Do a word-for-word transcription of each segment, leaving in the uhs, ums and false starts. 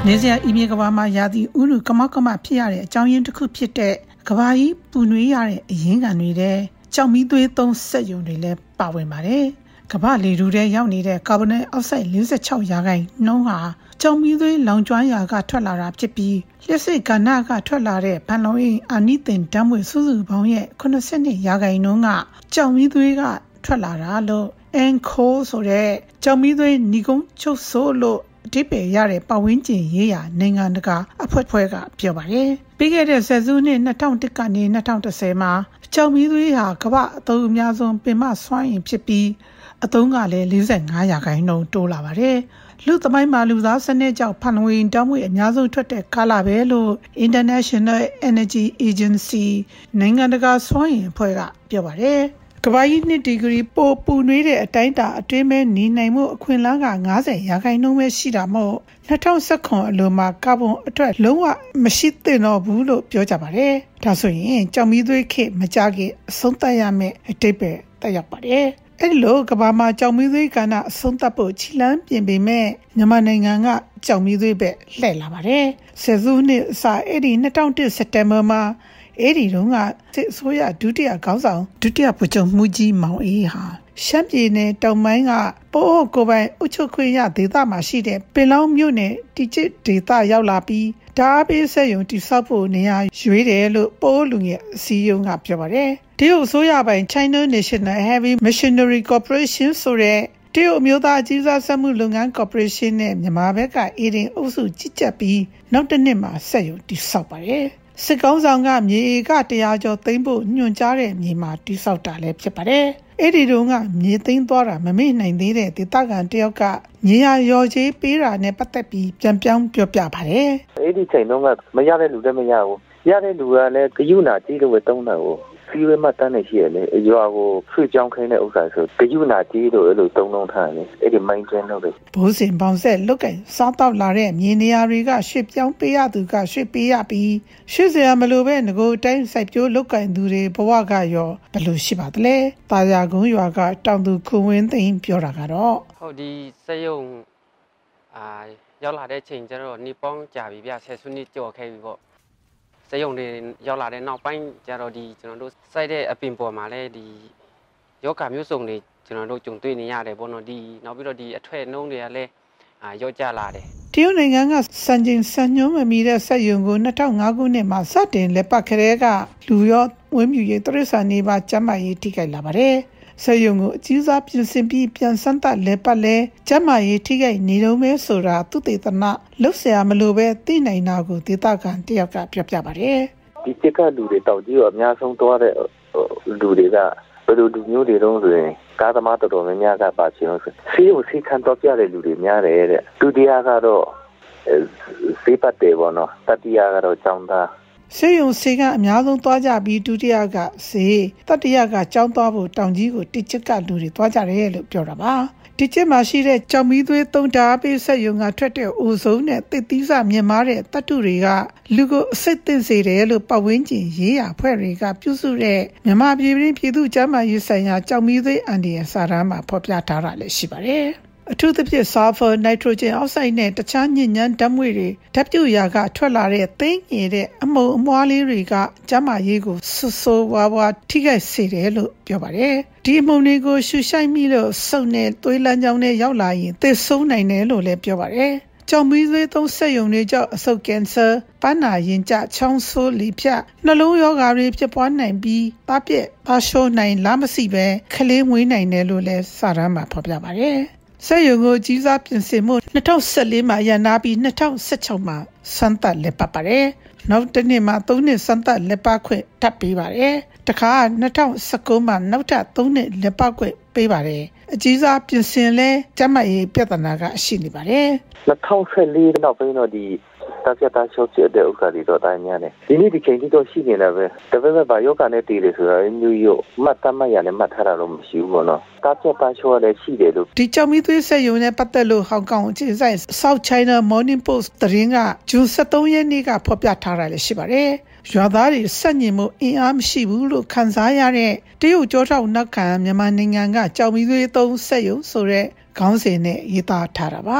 နေစရာအီမြေကဘာမှာရာသီဥတုကမောက်ကမဖြစ်ရတဲ့အကြောင်းရင်းတစ်ခုဖြစ်တဲ့ကဘာကြီးပူနွေးရတဲ့အရင်းခံတွေတဲ့ကြောက်မီးသွေးသုံးစက်ရုံတွေလည်းပါဝင်ပါတယ်။ကဘာလေထုထဲရောက်နေတဲ့ကာဗွန်ဒိုင်အောက်ဆိုက်၄၆ရာခိုင်နှုန်းဟာကြောက်မီးသွေးလောင်ကျွမ်းရာကထွက်လာတာဖြစ်ပြီးလျှက်စစ်ကဏ္ဍကထွက်လာတဲ့ဖန်လုံအိမ်အာနိသင်ဓာတ်ငွေ့စုစုပေါင်းရဲ့၈၂ရာခိုင်နှုန်းကကြောက်မီးသွေးကထွက်လာတာလို့အန်ခိုဆိုတဲ့ကြောက်မီးသွေးညီကုန်းချုပ်ဆိုးလို့အဓိပ္ပာယ်ရတဲ့ပတ်ဝန်းကျင်ရေးရာနိုင်ငံတကာအဖွဲ့ဖွဲ့ကပြောပါတယ်။ပြီးခဲ့တဲ့ဆယ်စုနှစ်၂၀၀၁ကနေ၂၀၁၀မှာကြောက်မီးသွေးဟာကမ္ဘာအသုံးအများဆုံးပင်မစွမ်းအင်ဖြစ်ပြီးအသုံးကလည်း၄၅ရာခိုင်နှုန်းတိုးလာပါတယ်။လူသမိုင်းမှာလူသားစနစ်ကြောင့်ဖန်လုံအိမ်ဓာတ်ငွေ့အများဆုံးထွက်တဲ့ကာလပဲလို့ International Energy Agency နိုင်ငံတကာစွမ်းအင်အဖွဲ့ကပြောပါတယ်။ကမ္ဘာကြီးနှစ်ဒီဂရီပိုပူနွေးတဲ့အတိုင်းအတာအတွင်းမဲ့နေနိုင်မှုအခွင့်အလမ်းက၅၀ရာခိုင်နှုန်းပဲရှိတာမို့၂၀၁၇အလိုမှာကာဗွန်အထွက်လုံးဝမရှိသင့်တော့ဘူးလို့ပြောကြပါတယ်။ဒါဆိုရင်ကြောက်မီးသွေးခေတ်မကြခင်အဆုံးသတ်ရမယ့်အတိတ်ပဲတက်ရောက်ပါတယ်။အဲ့လိုကမ္ဘာမှာကြောက်မီးသွေးကဏ္ဍအဆုံးသတ်ဖို့ခြိလန်းပြင်ပေမဲ့မြန်မာနိုင်ငံကကြောက်မီးသွေးပဲလှည့်လာပါတယ်။ဆယ်စုနှစ်အစအဲ့ဒီ၂၀၀၁စက်တင်ဘာမှာအဲ့ဒီတုန်းကစစ်အစိုးရဒုတိယခေါင်းဆောင်ဒုတိယဗိုလ်ချုပ်မှူးကြီးမောင်အေးဟာရှမ်းပြည်နယ်တောင်ပိုင်းကပိုးကိုပိုင်အုပ်ချုပ်ခွင့်ရဒေသမှာရှိတဲ့ပင်လောင်းမြို့နယ်တိကျဒေသရောက်လာပြီးဓာတ်ပေးဆက်ယုံတိဆောက်ဖို့နေရာရွေးတယ်လို့ပိုးလူငယ်အစည်းအရုံးကပြောပါတယ်။တရုတ်အစိုးရပိုင် China National Heavy Machinery Corporation ဆိုတဲ့တရုတ်အမျိုးသားအကြီးစားစက်မှုလုပ်ငန်းကော်ပိုရေးရှင်းနဲ့မြန်မာဘက်ကအေဒင်အုပ်စုကြီးကြပ်ပြီးနောက်တစ်နှစ်မှာဆက်ယုံတိဆောက်ပါတယ်။စစ်ကောင်ဆောင်ကမြေဧကတရာကျော်သိမ်းဖို့ညွှန်ကြားတဲ့မြေမှာတိဆောက်တာလည်းဖြစ်ပါတယ်။အဲ့ဒီတုန်းကမြေသိမ်းသွားတာမမေ့နိုင်သေးတဲ့ဒေသခံတယောက်ကမြေယာရော်ချေးပေးတာနဲ့ပတ်သက်ပြီးပြန်ပြောင်းပြောပြပါတယ်။အဲ့ဒီချိန်တုန်းကမရတဲ့လူလည်းမရဘူး။ရတဲ့လူကလည်းဂယုဏကြီးလို့ပဲတုံးတယ်ကိုစီးရဲမှတန်းနေရှိရလေရွာကိုဖွေ့ကြောင်းခိုင်းတဲ့ဥစ္စာဆိုဂယုဏကြီးလို့အဲ့လိုတုံးတုံးထားတယ်။အဲ့ဒီမိုင်းကျင်းလို့ပဲဘိုးစင်ပေါင်ဆက်လုတ်ကင်စားတော့လာတဲ့မြေနေရာတွေကရွှေ့ပြောင်းပေးရသူကရွှေ့ပေးရပြီးရွှေ့စရာမလိုပဲငကိုတိုင်းစိုက်ပျိုးလုတ်ကင်သူတွေဘဝကရောဘယ်လိုရှိပါသလဲ။တာယာကုန်းရွာကတောင်သူခွန်ဝင်းသိန်းပြောတာကတော့ဟုတ်ဒီစက်ရုံအာရောက်လာတဲ့ချိန်ကျတော့နေပေါင်းကြာပြီဗျဆယ်စုနှစ်ကျော်ခဲ့ပြီပေါ့စက်ရုံတွေရောက်လာတဲ့နောက်ပိုင်းကျတော့ဒီကျွန်တော်တို့စိုက်တဲ့အပင်ပေါ်မှာလည်းဒီယောဂမျိုးစုံတွေကျွန်တော်တို့ကြုံတွေ့နေရတယ်ပေါ့နော်ဒီနောက်ပြီးတော့ဒီအထွတ်နှုံးတွေကလည်းအာရော့ကျလာတယ်တရုတ်နိုင်ငံကစံချိန်စံညွှန်းမမီတဲ့စက်ရုံကို၂၀၀၅ခုနှစ်မှာစတင်လက်ပတ်ခဲကလူရောဝင်းမြူရေးတရိษံနေပါကျန်းမာရေးထိခိုက်လာပါတယ်စက်ရုံကိုအကြီးစားပြင်ဆင်ပြီးပြန်ဆန်းသက်လက်ပတ်လဲကျန်းမာရေးထိခိုက်နေတော့မဲဆိုတာသူတေသနာလှုပ်ရှားမလို့ပဲသိနိုင်တာကိုဒေသခံတယောက်ကပြောပြပါတယ်ဒီတက်ကလူတွေတောက်ကြီးကိုအများဆုံးသွားတဲ့လူတွေကဘယ်လိုလူမျိုးတွေတုံးဆိုရင်ကားသမားတော်တော်များများကပါချင်လို့ဆေးကိုဆေးခံတော့ပြတဲ့လူတွေများတယ်တဲ့ဒုတိယကတော့ဆေးပတ်တယ်ပေါ့နော်တတိယကတော့ကျောင်းသားဆေးရုံဆေးကအများဆုံးသွားကြပြီးဒုတိယကဆေးတတိယကကျောင်းသွားဖို့တောင်ကြီးကိုတစ်ချက်ကလူတွေသွားကြတယ်လို့ပြောတာပါတစ်ချက်မှာရှိတဲ့ကြောင်မီးသွေးသုံးဓာတ်ပေးဆက်ရုံကထွက်တဲ့အိုဆုံးနဲ့တစ်သီးစာမြင်မာတဲ့တတ္တုတွေကလူကိုအစိတ်သင့်စေတယ်လို့ပတ်ဝန်းကျင်ရေးရာဖွဲ့တွေကပြုစုတဲ့မြန်မာပြည်ပြည်ပြည်သူ့ကျန်းမာရေးဆိုင်ရာကြောင်မီးသွေးအန်ဒီရဲ့စာတမ်းမှာဖော်ပြထားတာလည်းရှိပါတယ်အထူးသဖြင့် sulfur, nitrogen oxide နဲ့တခြားညစ်ညမ်းဓာတ်ငွေ့တွေဓာတ်ပြုတ်ရာကထွက်လာတဲ့သိငြိမ်တဲ့အမှုန်အမွှားလေးတွေကကျန်းမာရေးကိုဆူဆူဝါးဝါထိခိုက်စေတယ်လို့ပြောပါတယ်။ဒီအမှုန်တွေကိုရှူရှိုက်မိလို့စုပ်နဲ့သွေးလမ်းကြောင်းနဲ့ရောက်လာရင်သေဆုံးနိုင်တယ်လို့လည်းပြောပါတယ်။ကြောင်မီးသွေးသုံးစက်ရုံတွေကြောင့်အဆုတ်ကင်ဆာပန်းနာရင်ကျချောင်းဆိုးလီဖြတ်နှလုံးရောဂါတွေဖြစ်ပွားနိုင်ပြီးသားပြက်ပါရှိုးနိုင်လားမသိပဲခလေးမွေးနိုင်တယ်လို့လည်းစာတမ်းမှာဖော်ပြပါတယ်။စက်ရုံကိုကြီးစားပြင်ဆင်မှု၂၀၁၄မှာရန်နာပြီး၂၀၁၆မှာစမ်းသပ်လက်ပတ်ပါတယ်။နောက်တစ်နှစ်မှာသုံးနှစ်စမ်းသပ်လက်ပတ်ခွင့်ထပ်ပေးပါတယ်။တခါ၂၀၁၉မှာနောက်ထပ်သုံးနှစ်လက်ပတ်ခွင့်ပေးပါတယ်။အကြီးစားပြင်ဆင်လဲကျန်းမာရေးပြဿနာကရှိနေပါတယ်။၂၀၁၄နောက်ပိုင်းတော့ဒီတပြတ်သားရှုပ်ကျတဲ့ဥစ္စာတွေတော့တိုင်းများတယ်ဒီနေ့ဒီချိန်ကြီးတော့ရှိနေတာပဲတပည့်ပဲဘာယောဂနဲ့တည်တယ်ဆိုတာမျိုးရောမှတ်တမ်းမှတ်ရနဲ့မှတ်ထားတာတော့မရှိဘူးပေါ့နော်တပြတ်သားရှုပ်ရတယ်ရှိတယ်လို့ဒီကြောင်မီးသွေးဆက်ရုံနဲ့ပတ်သက်လို့ဟောင်ကောင်အခြေစိုက် South China Morning Post သတင်းကဇွန်၁၃ရက်နေ့ကဖော်ပြထားတာလည်းရှိပါတယ်ရွာသားတွေဆက်ညင်မှုအင်အားမရှိဘူးလို့ခန်းစားရတဲ့တရုတ်ကြောထောက်နောက်ခံမြန်မာနိုင်ငံကကြောင်မီးသွေးသုံးဆက်ရုံဆိုတဲ့ခေါင်းစဉ်နဲ့ရေးသားထားတာပါတ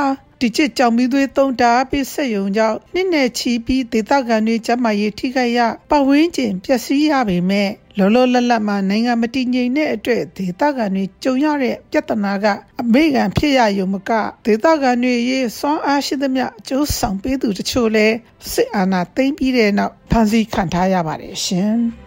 ဒီကျစ်ကြောင်မီးသွေးသုံးဓာတ်ပစ်စက်ရုံကြောင့်နှစ်နဲ့ချီပြီးဒေသခံတွေကျန်းမာရေးထိခိုက်ရပတ်ဝန်းကျင်ပျက်စီးရပေမဲ့လောလောလတ်လတ်မှာနိုင်ငံမတည်ငြိမ်တဲ့အတွက်ဒေသခံတွေကြုံရတဲ့ပြဿနာကအမေခံဖြစ်ရရုံမကဒေသခံတွေရေးစွမ်းအားရှိသမျှအကျိုးဆောင်ပေးသူတချို့လဲစစ်အာဏာသိမ်းပြီးတဲ့နောက်ဖမ်းဆီးခံထားရပါတယ်ရှင်။